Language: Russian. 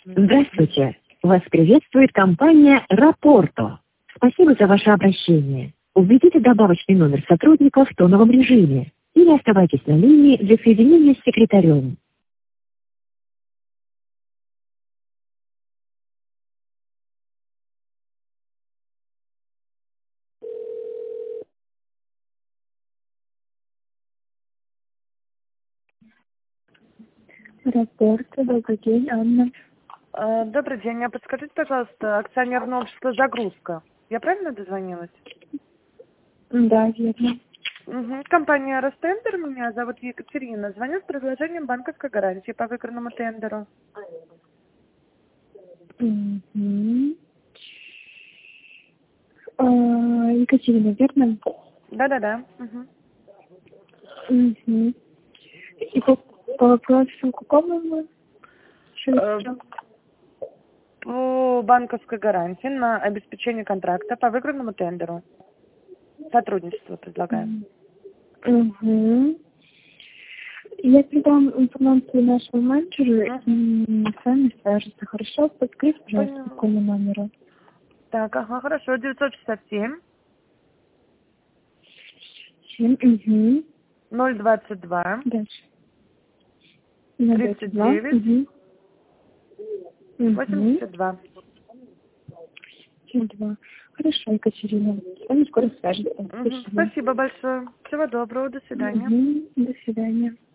Здравствуйте. Вас приветствует компания «Рапорто». Спасибо за ваше обращение. Введите добавочный номер сотрудника в тоновом режиме или оставайтесь на линии для соединения с секретарем. «Рапорто», добрый день, Анна. Добрый день. А подскажите, пожалуйста, акционерное общество «Загрузка». Я правильно дозвонилась? Да, верно. Угу. Компания «Ростендер», меня зовут Екатерина. Звоню с предложением банковской гарантии по выигранному тендеру. Мгм. Екатерина, верно? Да-да-да. Угу. Мгм. И по вопросу какому счету? По банковской гарантии на обеспечение контракта по выигранному тендеру. Сотрудничество предлагаем. Угу. Я передам информацию нашему менеджеру и с вами свяжется. Хорошо? Подскажите, пожалуйста, Поняла. по какому номеру? Так, ага, хорошо. 967 Угу. 022 Дальше. 39 Угу. Угу. 82. 2. Хорошо, Екатерина. С вами скоро свяжется. Угу. Спасибо. Спасибо большое. Всего доброго. До свидания. Угу. До свидания.